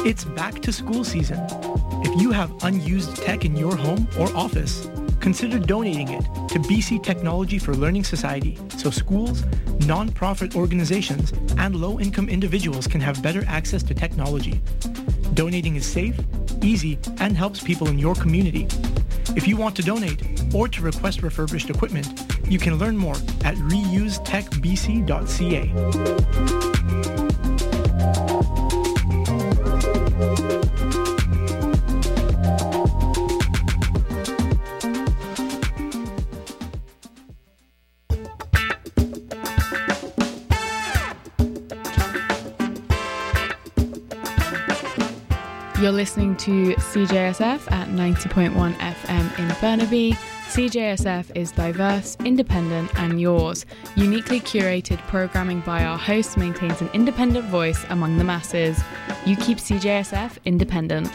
It's back to school season. If you have unused tech in your home or office, consider donating it to BC Technology for Learning Society so schools, non-profit organizations, and low-income individuals can have better access to technology. Donating is safe, easy, and helps people in your community. If you want to donate or to request refurbished equipment, you can learn more at reusetechbc.ca. You're listening to CJSF at 90.1 FM in Burnaby. CJSF is diverse, independent and yours. Uniquely curated programming by our hosts maintains an independent voice among the masses. You keep CJSF independent.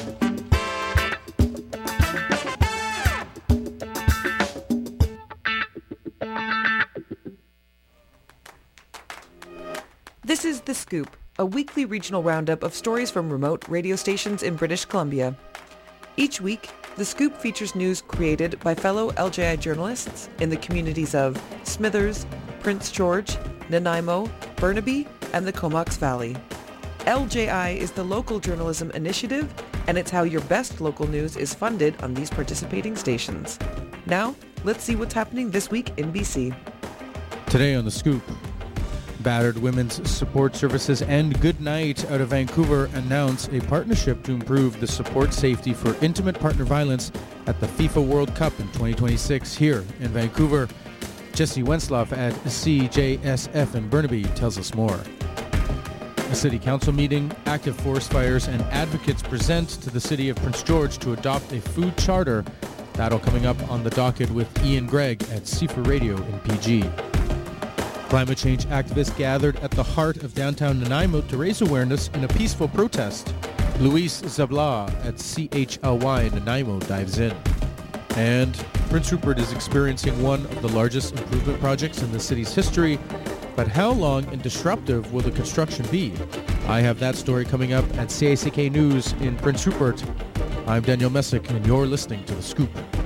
This is The Scoop, a weekly regional roundup of stories from remote radio stations in British Columbia. Each week, The Scoop features news created by fellow LJI journalists in the communities of Smithers, Prince George, Nanaimo, Burnaby, and the Comox Valley. LJI is the local journalism initiative, and it's how your best local news is funded on these participating stations. Now, let's see what's happening this week in BC. Today on The Scoop, Battered Women's Support Services and Goodnight out of Vancouver announce a partnership to improve the support safety for intimate partner violence at the FIFA World Cup in 2026 here in Vancouver. Jesse Wensloff at CJSF in Burnaby tells us more. A city council meeting, active forest fires, and advocates present to the city of Prince George to adopt a food charter. That'll coming up on the docket with Ian Gregg at CFA Radio in PG. Climate change activists gathered at the heart of downtown Nanaimo to raise awareness in a peaceful protest. Luis Zabla at CHLY Nanaimo dives in. And Prince Rupert is experiencing one of the largest improvement projects in the city's history. But how long and disruptive will the construction be? I have that story coming up at CACK News in Prince Rupert. I'm Daniel Messick, and you're listening to The Scoop.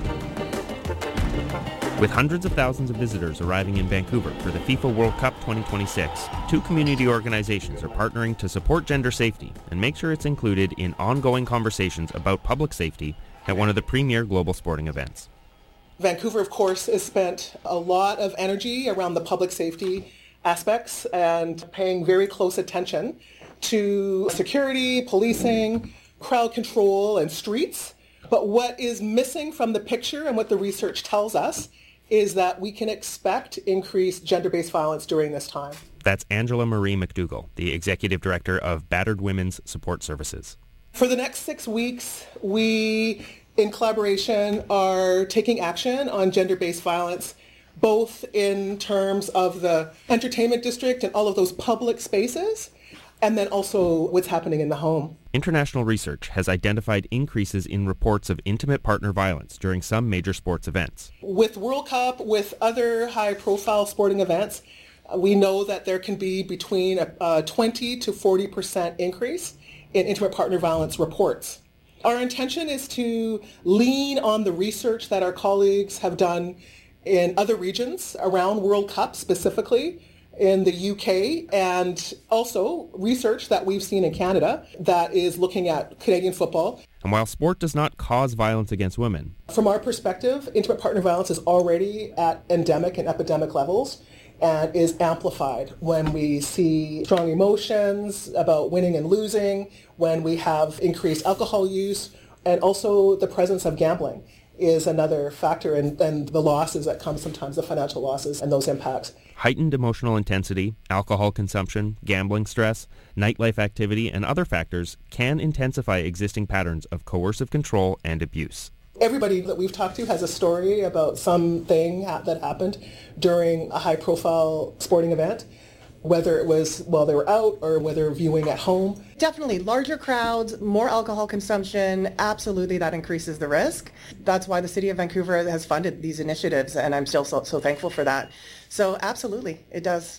With hundreds of thousands of visitors arriving in Vancouver for the FIFA World Cup 2026, two community organizations are partnering to support gender safety and make sure it's included in ongoing conversations about public safety at one of the premier global sporting events. Vancouver, of course, has spent a lot of energy around the public safety aspects and paying very close attention to security, policing, crowd control, and streets. But what is missing from the picture and what the research tells us is that we can expect increased gender-based violence during this time. That's Angela Marie McDougall, the Executive Director of Battered Women's Support Services. For the next 6 weeks, we, in collaboration, are taking action on gender-based violence, both in terms of the entertainment district and all of those public spaces, and then also what's happening in the home. International research has identified increases in reports of intimate partner violence during some major sports events. With World Cup, with other high-profile sporting events, we know that there can be between a 20 to 40% increase in intimate partner violence reports. Our intention is to lean on the research that our colleagues have done in other regions around World Cup specifically, in the UK, and also research that we've seen in Canada that is looking at Canadian football. And while sport does not cause violence against women, from our perspective, intimate partner violence is already at endemic and epidemic levels and is amplified when we see strong emotions about winning and losing, when we have increased alcohol use, and also the presence of gambling is another factor, and the losses that come sometimes, the financial losses and those impacts. Heightened emotional intensity, alcohol consumption, gambling stress, nightlife activity, and other factors can intensify existing patterns of coercive control and abuse. Everybody that we've talked to has a story about something that happened during a high-profile sporting event, whether it was while they were out or whether viewing at home. Definitely larger crowds, more alcohol consumption, absolutely that increases the risk. That's why the City of Vancouver has funded these initiatives, and I'm still so thankful for that. So absolutely, it does.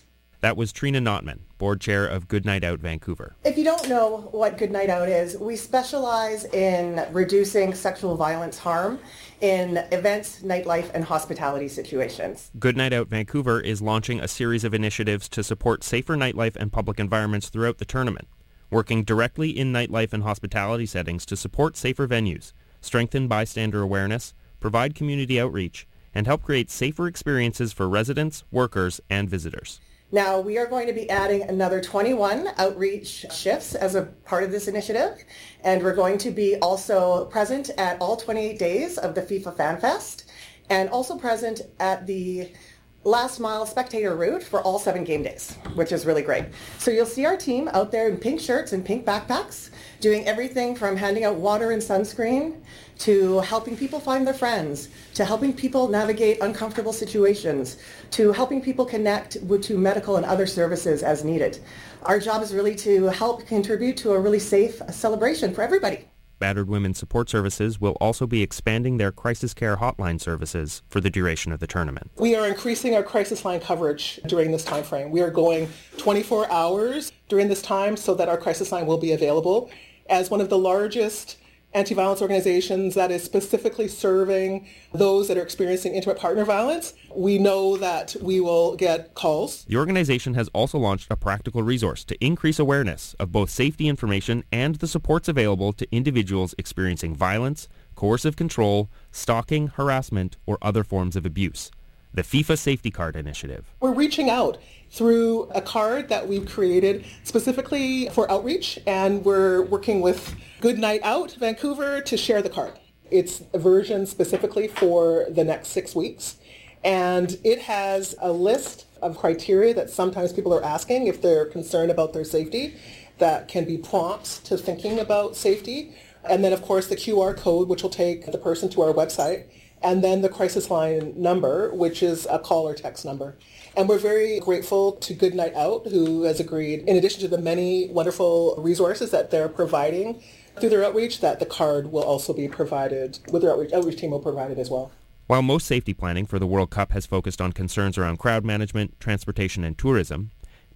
That was Trina Notman, board chair of Good Night Out Vancouver. If you don't know what Good Night Out is, we specialize in reducing sexual violence harm in events, nightlife, and hospitality situations. Good Night Out Vancouver is launching a series of initiatives to support safer nightlife and public environments throughout the tournament, working directly in nightlife and hospitality settings to support safer venues, strengthen bystander awareness, provide community outreach, and help create safer experiences for residents, workers, and visitors. Now, we are going to be adding another 21 outreach shifts as a part of this initiative, and we're going to be also present at all 28 days of the FIFA Fan Fest, and also present at the last mile spectator route for all 7 game days, which is really great. So you'll see our team out there in pink shirts and pink backpacks, doing everything from handing out water and sunscreen, to helping people find their friends, to helping people navigate uncomfortable situations, to helping people connect to medical and other services as needed. Our job is really to help contribute to a really safe celebration for everybody. Battered Women's Support Services will also be expanding their crisis care hotline services for the duration of the tournament. We are increasing our crisis line coverage during this time frame. We are going 24 hours during this time so that our crisis line will be available. As one of the largest anti-violence organizations that is specifically serving those that are experiencing intimate partner violence, we know that we will get calls. The organization has also launched a practical resource to increase awareness of both safety information and the supports available to individuals experiencing violence, coercive control, stalking, harassment, or other forms of abuse. The FIFA Safety Card Initiative. We're reaching out through a card that we've created specifically for outreach, and we're working with Good Night Out Vancouver to share the card. It's a version specifically for the next 6 weeks, and it has a list of criteria that sometimes people are asking if they're concerned about their safety, that can be prompts to thinking about safety, and then of course the QR code, which will take the person to our website, and then the crisis line number, which is a call or text number. And we're very grateful to Good Night Out, who has agreed, in addition to the many wonderful resources that they're providing through their outreach, that the card will also be provided, with their outreach team will provide it as well. While most safety planning for the World Cup has focused on concerns around crowd management, transportation, and tourism,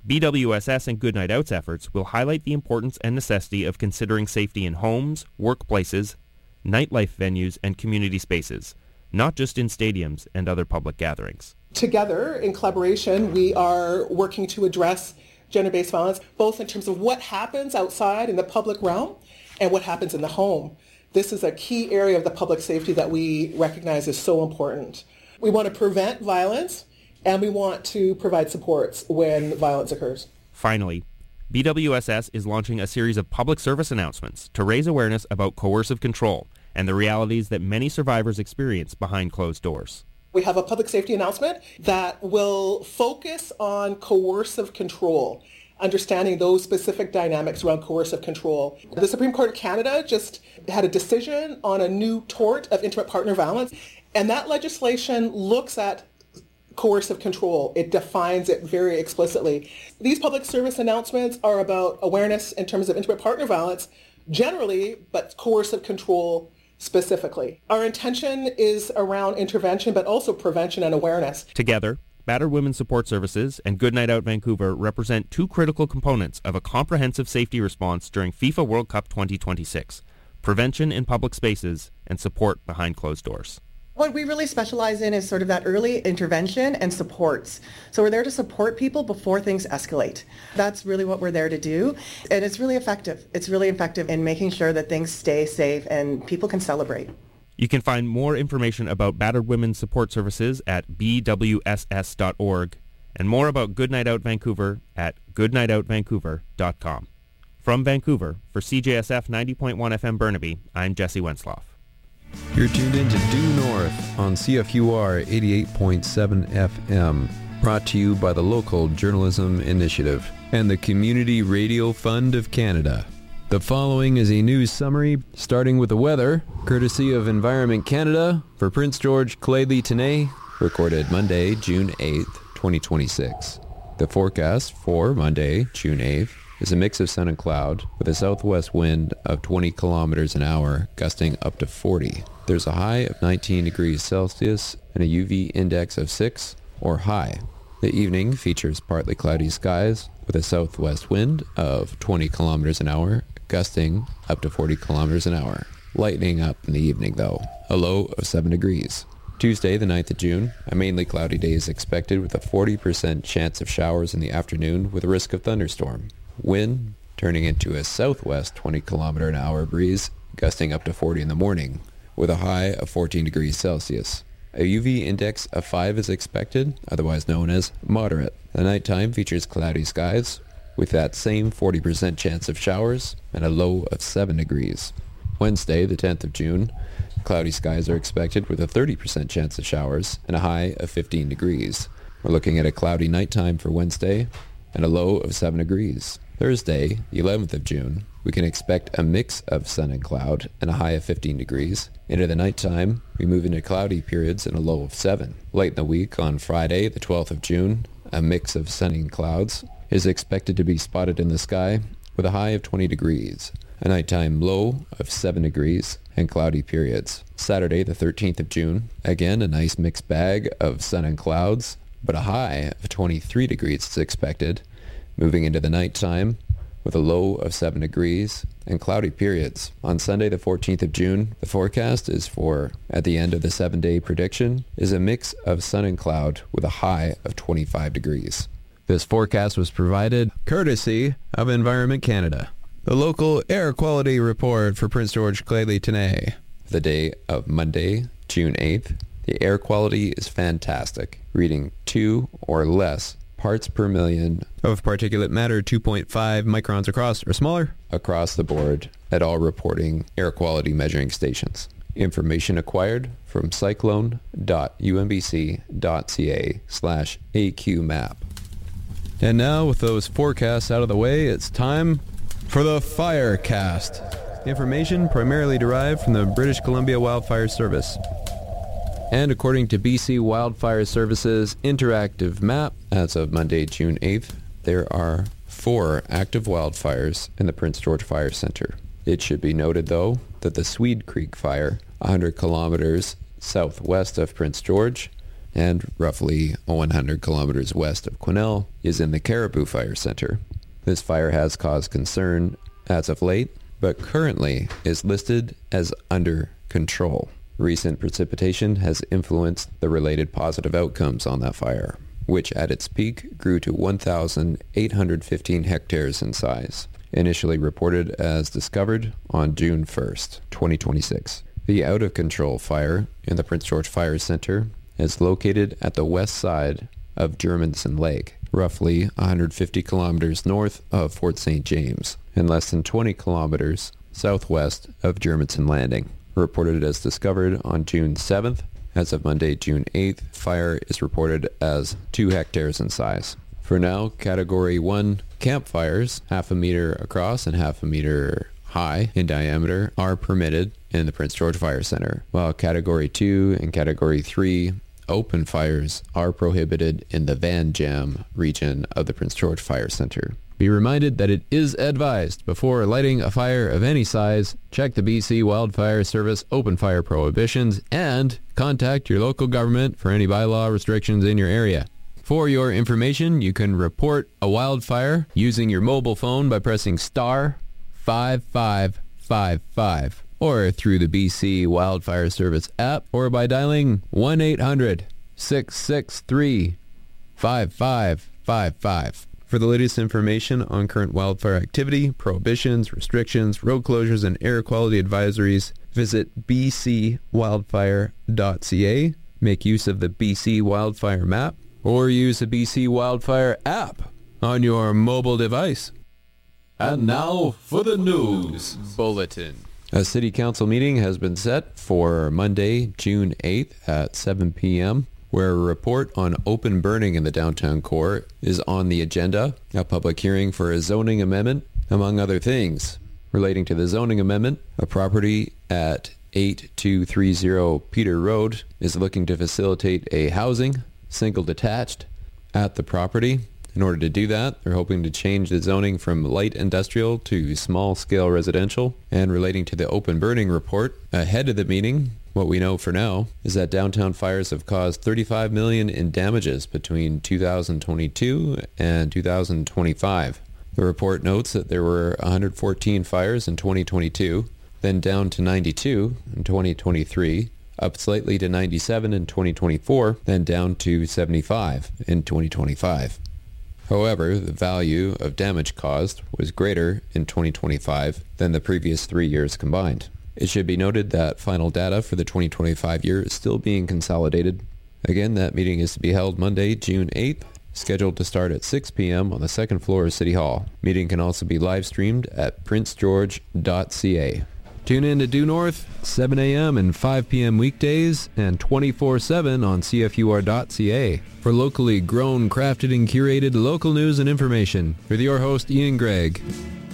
BWSS and Good Night Out's efforts will highlight the importance and necessity of considering safety in homes, workplaces, nightlife venues, and community spaces, not just in stadiums and other public gatherings. Together, in collaboration, we are working to address gender-based violence, both in terms of what happens outside in the public realm and what happens in the home. This is a key area of the public safety that we recognize is so important. We want to prevent violence, and we want to provide supports when violence occurs. Finally, BWSS is launching a series of public service announcements to raise awareness about coercive control and the realities that many survivors experience behind closed doors. We have a public safety announcement that will focus on coercive control, understanding those specific dynamics around coercive control. The Supreme Court of Canada just had a decision on a new tort of intimate partner violence, and that legislation looks at coercive control. It defines it very explicitly. These public service announcements are about awareness in terms of intimate partner violence generally, but coercive control specifically. Our intention is around intervention, but also prevention and awareness. Together, Battered Women's Support Services and Good Night Out Vancouver represent two critical components of a comprehensive safety response during FIFA World Cup 2026, prevention in public spaces and support behind closed doors. What we really specialize in is sort of that early intervention and supports. So we're there to support people before things escalate. That's really what we're there to do. And it's really effective. It's really effective in making sure that things stay safe and people can celebrate. You can find more information about Battered Women's Support Services at bwss.org and more about Good Night Out Vancouver at goodnightoutvancouver.com. From Vancouver, for CJSF 90.1 FM Burnaby, I'm Jesse Wensloff. You're tuned in to Due North on CFUR 88.7 FM, brought to you by the Local Journalism Initiative and the Community Radio Fund of Canada. The following is a news summary, starting with the weather, courtesy of Environment Canada for Prince George Clay Tenay, recorded Monday, June 8th, 2026. The forecast for Monday, June 8th, is a mix of sun and cloud with a southwest wind of 20 kilometers an hour, gusting up to 40. There's a high of 19 degrees Celsius and a UV index of 6 or high. The evening features partly cloudy skies with a southwest wind of 20 kilometers an hour, gusting up to 40 kilometers an hour. Lightening up in the evening, though. A low of 7 degrees. Tuesday, the 9th of June, a mainly cloudy day is expected with a 40% chance of showers in the afternoon with a risk of thunderstorm. Wind turning into a southwest 20 kilometer an hour breeze, gusting up to 40 in the morning, with a high of 14 degrees Celsius. A UV index of 5 is expected, otherwise known as moderate. The nighttime features cloudy skies, with that same 40% chance of showers, and a low of 7 degrees. Wednesday, the 10th of June, cloudy skies are expected with a 30% chance of showers and a high of 15 degrees. We're looking at a cloudy nighttime for Wednesday and a low of 7 degrees. Thursday, the 11th of June, we can expect a mix of sun and cloud and a high of 15 degrees. Into the nighttime, we move into cloudy periods and a low of 7. Late in the week, on Friday, the 12th of June, a mix of sun and clouds is expected to be spotted in the sky with a high of 20 degrees. A nighttime low of 7 degrees and cloudy periods. Saturday, the 13th of June, again a nice mixed bag of sun and clouds, but a high of 23 degrees is expected. Moving into the nighttime with a low of 7 degrees and cloudy periods. On Sunday, the 14th of June, the forecast is for, at the end of the 7-day prediction, is a mix of sun and cloud with a high of 25 degrees. This forecast was provided courtesy of Environment Canada. The local air quality report for Prince George Clayley Tenay. The day of Monday, June 8th, the air quality is fantastic, reading 2 or less parts per million of particulate matter, 2.5 microns across or smaller, across the board at all reporting air quality measuring stations. Information acquired from cyclone.umbc.ca/AQMap. And now, with those forecasts out of the way, it's time for the Firecast. Information primarily derived from the British Columbia Wildfire Service. And according to BC Wildfire Service's interactive map, as of Monday, June 8th, there are 4 active wildfires in the Prince George Fire Center. It should be noted, though, that the Swede Creek Fire, 100 kilometers southwest of Prince George, and roughly 100 kilometers west of Quesnel, is in the Caribou Fire Center. This fire has caused concern as of late, but currently is listed as under control. Recent precipitation has influenced the related positive outcomes on that fire, which at its peak grew to 1,815 hectares in size, initially reported as discovered on June 1st, 2026. The out-of-control fire in the Prince George Fire Center is located at the west side of Germanson Lake, roughly 150 kilometers north of Fort St. James, and less than 20 kilometers southwest of Germanson Landing. Reported as discovered on June 7th. As of Monday, June 8th, fire is reported as 2 hectares in size. For now, Category 1 campfires, 0.5 meter across and 0.5 meter high in diameter, are permitted in the Prince George Fire Center, while Category 2 and Category 3 open fires are prohibited in the Van Jam region of the Prince George Fire Center. Be reminded that it is advised before lighting a fire of any size, check the BC Wildfire Service open fire prohibitions and contact your local government for any bylaw restrictions in your area. For your information, you can report a wildfire using your mobile phone by pressing star 5555 or through the BC Wildfire Service app or by dialing 1-800-663-5555. For the latest information on current wildfire activity, prohibitions, restrictions, road closures, and air quality advisories, visit bcwildfire.ca, make use of the BC Wildfire map, or use the BC Wildfire app on your mobile device. And now for the news bulletin. A city council meeting has been set for Monday, June 8th at 7 p.m. where a report on open burning in the downtown core is on the agenda, a public hearing for a zoning amendment, among other things. Relating to the zoning amendment, a property at 8230 Peter Road is looking to facilitate a housing, single detached, at the property. In order to do that, they're hoping to change the zoning from light industrial to small-scale residential. And relating to the open burning report, ahead of the meeting, What we know for now is that downtown fires have caused $35 million in damages between 2022 and 2025. The report notes that there were 114 fires in 2022, then down to 92 in 2023, up slightly to 97 in 2024, then down to 75 in 2025. However, the value of damage caused was greater in 2025 than the previous 3 years combined. It should be noted that final data for the 2025 year is still being consolidated. Again, that meeting is to be held Monday, June 8th, scheduled to start at 6 p.m. on the second floor of City Hall. Meeting can also be live streamed at princegeorge.ca. Tune in to Due North, 7 a.m. and 5 p.m. weekdays, and 24/7 on CFUR.ca for locally grown, crafted, and curated local news and information. With your host, Ian Gregg.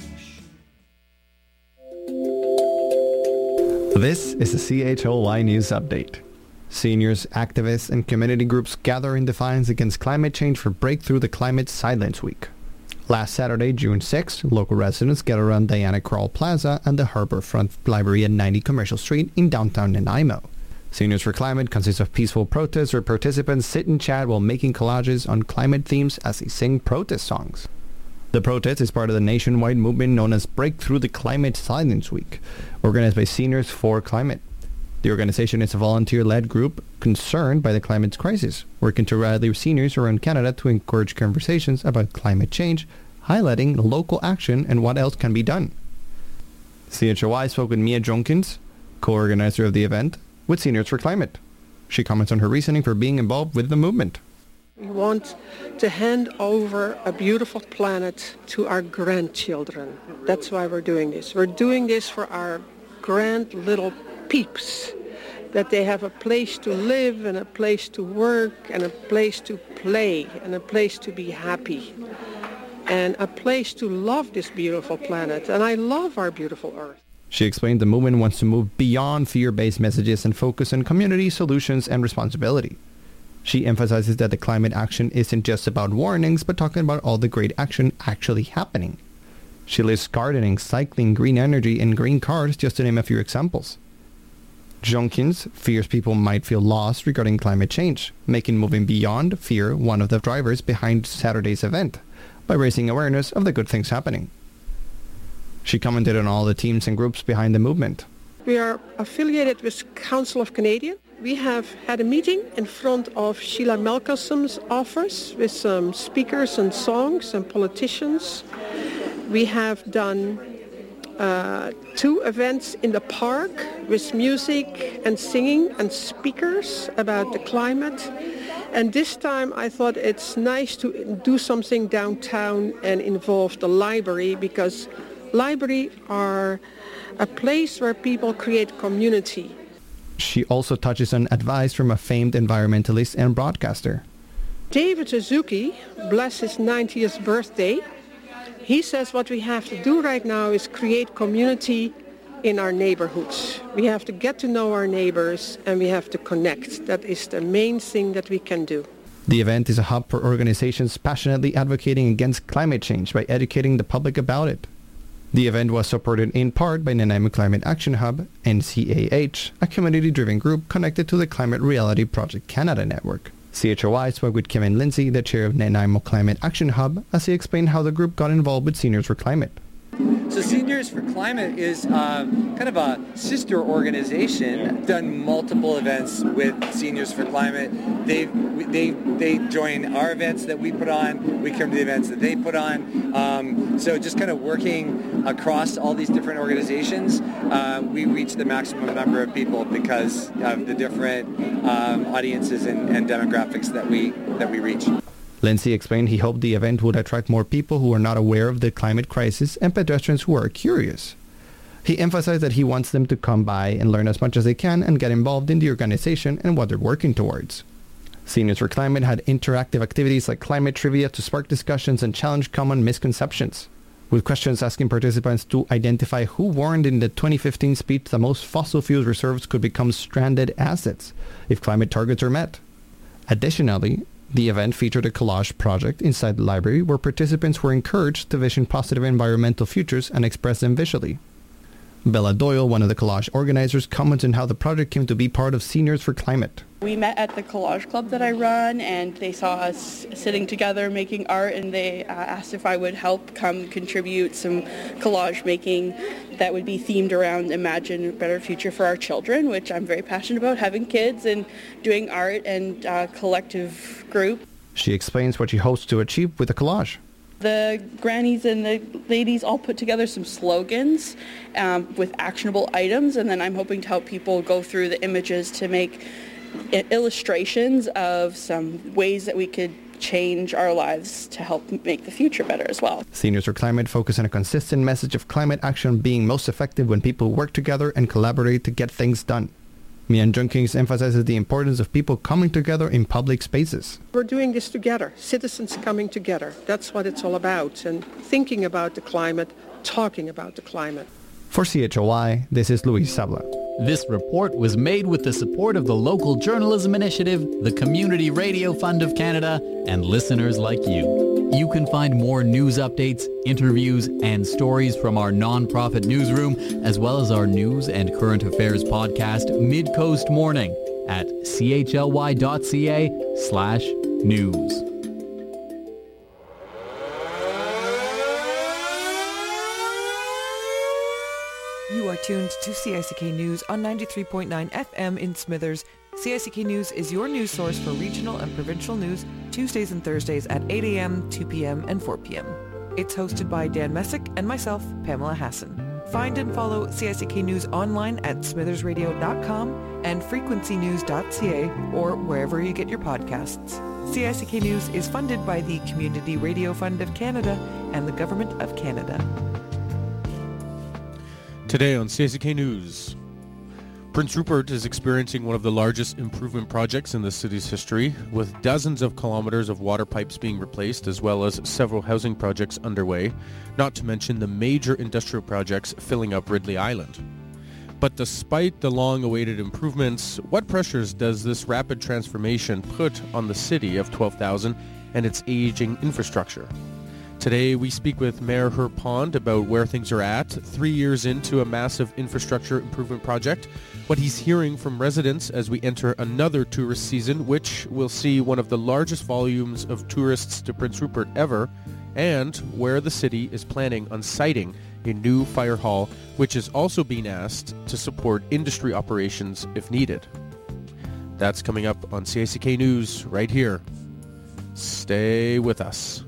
This is a CHOY News Update. Seniors, activists, and community groups gather in defiance against climate change for Breakthrough the Climate Silence Week. Last Saturday, June 6th, local residents gathered around Diana Krall Plaza and the Harborfront Library at 90 Commercial Street in downtown Nanaimo. Seniors for Climate consists of peaceful protests where participants sit and chat while making collages on climate themes as they sing protest songs. The protest is part of the nationwide movement known as Breakthrough the Climate Silence Week, organized by Seniors for Climate. The organization is a volunteer-led group concerned by the climate crisis, working to rally seniors around Canada to encourage conversations about climate change, highlighting local action and what else can be done. CHOY spoke with Mia Jonkins, co-organizer of the event, with Seniors for Climate. She comments on her reasoning for being involved with the movement. We want to hand over a beautiful planet to our grandchildren. That's why we're doing this. We're doing this for our grand little peeps, that they have a place to live and a place to work and a place to play and a place to be happy and a place to love this beautiful planet. And I love our beautiful Earth. She explained the movement wants to move beyond fear-based messages and focus on community solutions and responsibility. She emphasizes that the climate action isn't just about warnings, but talking about all the great action actually happening. She lists gardening, cycling, green energy, and green cars, just to name a few examples. Jonkins fears people might feel lost regarding climate change, making moving beyond fear one of the drivers behind Saturday's event, by raising awareness of the good things happening. She commented on all the teams and groups behind the movement. We are affiliated with Council of Canadians. We have had a meeting in front of Sheila Malcolm's office with some speakers and songs and politicians. We have done 2 events in the park with music and singing and speakers about the climate. And this time I thought it's nice to do something downtown and involve the library, because libraries are a place where people create community. She also touches on advice from a famed environmentalist and broadcaster. David Suzuki, bless his 90th birthday, he says what we have to do right now is create community in our neighborhoods. We have to get to know our neighbors and we have to connect. That is the main thing that we can do. The event is a hub for organizations passionately advocating against climate change by educating the public about it. The event was supported in part by Nanaimo Climate Action Hub, NCAH, a community-driven group connected to the Climate Reality Project Canada network. CHOY spoke with Kevin Lindsay, the chair of Nanaimo Climate Action Hub, as he explained how the group got involved with Seniors for Climate. So Seniors for Climate is kind of a sister organization. Done multiple events with Seniors for Climate. They join our events that we put on. We come to the events that they put on. So just kind of working across all these different organizations, we reach the maximum number of people because of the different audiences and demographics that we reach. Lindsay explained he hoped the event would attract more people who are not aware of the climate crisis and pedestrians who are curious. He emphasized that he wants them to come by and learn as much as they can and get involved in the organization and what they're working towards. Seniors for Climate had interactive activities like climate trivia to spark discussions and challenge common misconceptions, with questions asking participants to identify who warned in the 2015 speech that most fossil fuel reserves could become stranded assets if climate targets are met. Additionally, the event featured a collage project inside the library where participants were encouraged to vision positive environmental futures and express them visually. Bella Doyle, one of the collage organizers, comments on how the project came to be part of Seniors for Climate. We met at the collage club that I run, and they saw us sitting together making art, and they asked if I would help come contribute some collage making that would be themed around Imagine a Better Future for Our Children, which I'm very passionate about, having kids and doing art and collective group. She explains what she hopes to achieve with the collage. The grannies and the ladies all put together some slogans with actionable items, and then I'm hoping to help people go through the images to make illustrations of some ways that we could change our lives to help make the future better as well. Seniors for Climate focus on a consistent message of climate action being most effective when people work together and collaborate to get things done. Mian Junkins emphasizes the importance of people coming together in public spaces. We're doing this together, citizens coming together. That's what it's all about, and thinking about the climate, talking about the climate. For CHOI, this is Luis Sabla. This report was made with the support of the Local Journalism Initiative, the Community Radio Fund of Canada, and listeners like you. You can find more news updates, interviews, and stories from our nonprofit newsroom, as well as our news and current affairs podcast, Mid-Coast Morning, at chly.ca/news. You are tuned to CICK News on 93.9 FM in Smithers. CICK News is your news source for regional and provincial news, Tuesdays and Thursdays at 8 a.m., 2 p.m. and 4 p.m. It's hosted by Dan Messick and myself, Pamela Hassan. Find and follow CICK News online at smithersradio.com and frequencynews.ca or wherever you get your podcasts. CICK News is funded by the Community Radio Fund of Canada and the Government of Canada. Today on CICK News, Prince Rupert is experiencing one of the largest improvement projects in the city's history, with dozens of kilometers of water pipes being replaced, as well as several housing projects underway, not to mention the major industrial projects filling up Ridley Island. But despite the long-awaited improvements, what pressures does this rapid transformation put on the city of 12,000 and its aging infrastructure? Today, we speak with Mayor Herb Pond about where things are at 3 years into a massive infrastructure improvement project, what he's hearing from residents as we enter another tourist season, which will see one of the largest volumes of tourists to Prince Rupert ever, and where the city is planning on siting a new fire hall, which is also being asked to support industry operations if needed. That's coming up on CICK News right here. Stay with us.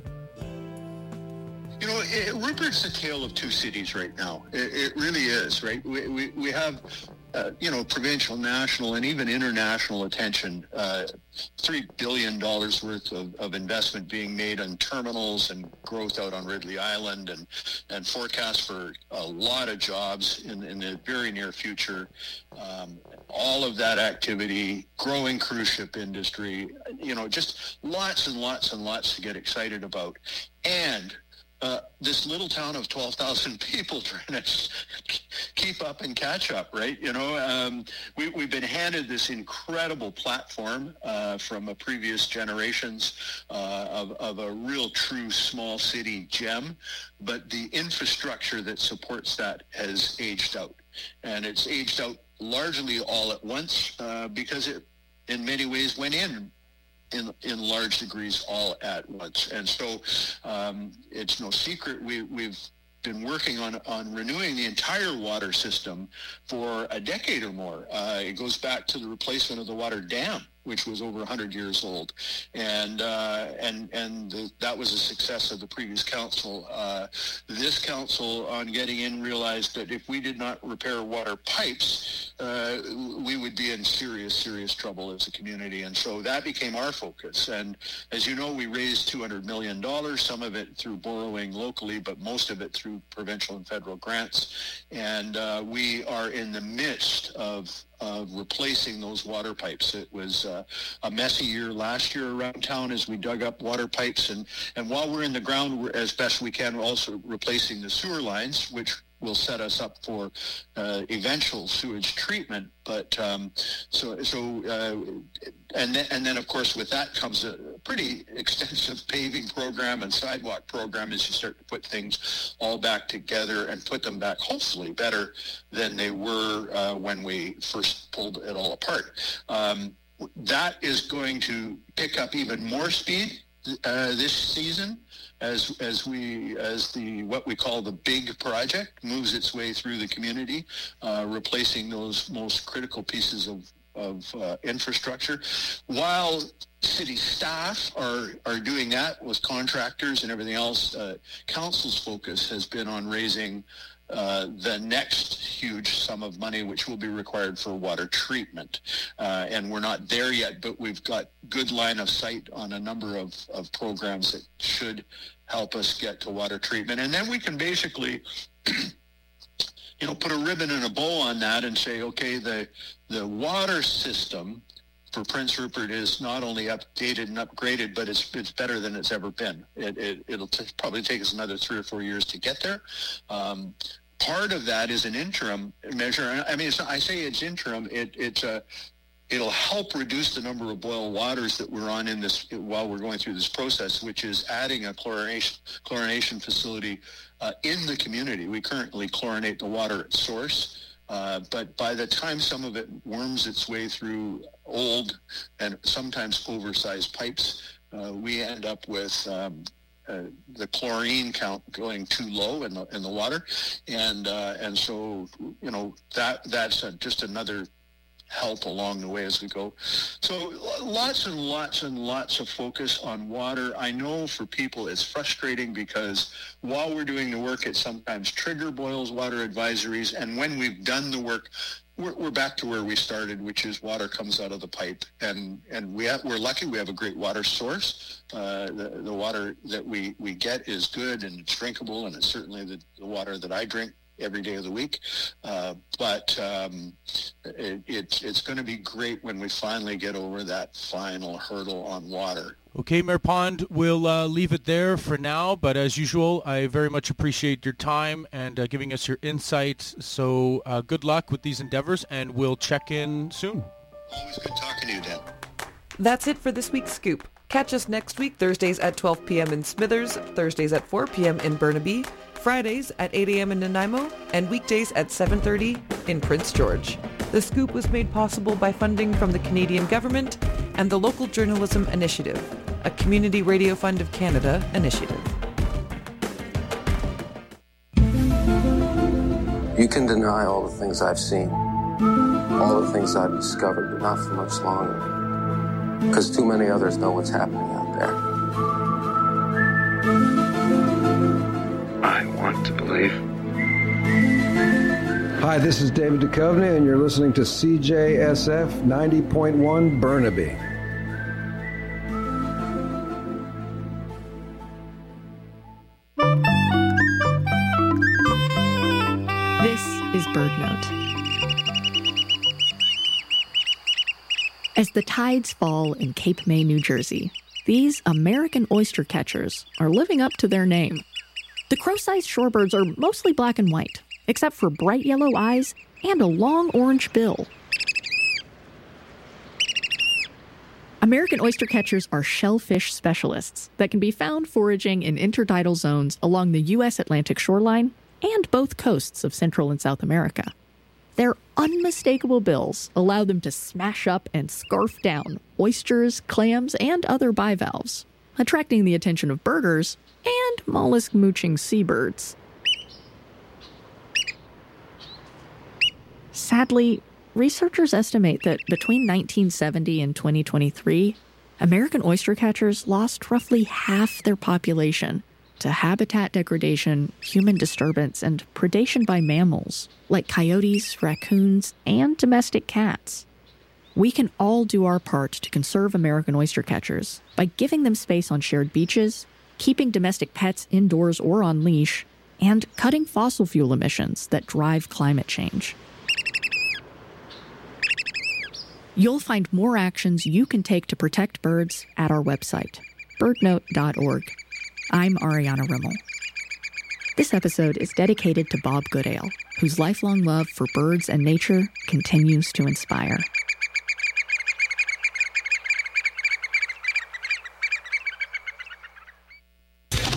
You know, Rupert's a tale of two cities right now. It really is, right? We have, provincial, national, and even international attention. $3 billion worth of investment being made on terminals and growth out on Ridley Island, and forecasts for a lot of jobs in the very near future. All of that activity, growing cruise ship industry, just lots and lots and lots to get excited about. And this little town of 12,000 people trying to keep up and catch up, right? We've been handed this incredible platform from a previous generations of a real true small city gem, but the infrastructure that supports that has aged out. And it's aged out largely all at once because it, in many ways, went in large degrees all at once. And so it's no secret we've been working on renewing the entire water system for a decade or more. It goes back to the replacement of the water dam, which was over 100 years old, and that was a success of the previous council. This council, on getting in, realized that if we did not repair water pipes, we would be in serious trouble as a community, and so that became our focus. And as you know, we raised $200 million, some of it through borrowing locally, but most of it through provincial and federal grants, and we are in the midst of replacing those water pipes. It was a messy year last year around town as we dug up water pipes, and while we're in the ground, we're, as best we can, we're also replacing the sewer lines, which will set us up for eventual sewage treatment. But and then of course with that comes a pretty extensive paving program and sidewalk program as you start to put things all back together and put them back hopefully better than they were when we first pulled it all apart. That is going to pick up even more speed this season as what we call the big project moves its way through the community, replacing those most critical pieces of infrastructure, while city staff are doing that with contractors and everything else. Council's focus has been on raising the next huge sum of money, which will be required for water treatment. And we're not there yet, but we've got good line of sight on a number of programs that should help us get to water treatment. And then we can basically put a ribbon and a bow on that and say, okay, the water system for Prince Rupert is not only updated and upgraded, but it's better than it's ever been. It'll probably take us another 3 or 4 years to get there. Part of that is an interim measure. I mean, I say it's interim. It'll help reduce the number of boil waters that we're on in this while we're going through this process, which is adding a chlorination facility in the community. We currently chlorinate the water at source. But by the time some of it worms its way through old and sometimes oversized pipes, we end up with the chlorine count going too low in the water, and so that's just another help along the way as we go. So lots and lots and lots of focus on water. I know for people it's frustrating because while we're doing the work, it sometimes trigger boils water advisories. And when we've done the work, we're back to where we started, which is water comes out of the pipe. And we're lucky we have a great water source. The water that we get is good and it's drinkable, and it's certainly the water that I drink every day of the week, but it's going to be great when we finally get over that final hurdle on water. Okay, Mayor Pond, we'll leave it there for now, but as usual, I very much appreciate your time and giving us your insights. So good luck with these endeavors, and we'll check in soon. Always good talking to you, Dan. That's it for this week's Scoop. Catch us next week, Thursdays at 12 p.m. in Smithers, Thursdays at 4 p.m. in Burnaby, Fridays at 8 a.m. in Nanaimo, and weekdays at 7:30 in Prince George. The Scoop was made possible by funding from the Canadian government and the Local Journalism Initiative, a Community Radio Fund of Canada initiative. You can deny all the things I've seen, all the things I've discovered, but not for much longer, because too many others know what's happening out there. I want to believe. Hi, this is David Duchovny, and you're listening to CJSF 90.1 Burnaby. This is BirdNote. As the tides fall in Cape May, New Jersey, these American oyster catchers are living up to their name. The crow-sized shorebirds are mostly black and white, except for bright yellow eyes and a long orange bill. American oyster catchers are shellfish specialists that can be found foraging in intertidal zones along the U.S. Atlantic shoreline and both coasts of Central and South America. Their unmistakable bills allow them to smash up and scarf down oysters, clams, and other bivalves, attracting the attention of birders and mollusk-mooching seabirds. Sadly, researchers estimate that between 1970 and 2023, American oyster catchers lost roughly half their population to habitat degradation, human disturbance, and predation by mammals like coyotes, raccoons, and domestic cats. We can all do our part to conserve American oyster catchers by giving them space on shared beaches, keeping domestic pets indoors or on leash, and cutting fossil fuel emissions that drive climate change. You'll find more actions you can take to protect birds at our website, birdnote.org. I'm Ariana Rimmel. This episode is dedicated to Bob Goodale, whose lifelong love for birds and nature continues to inspire.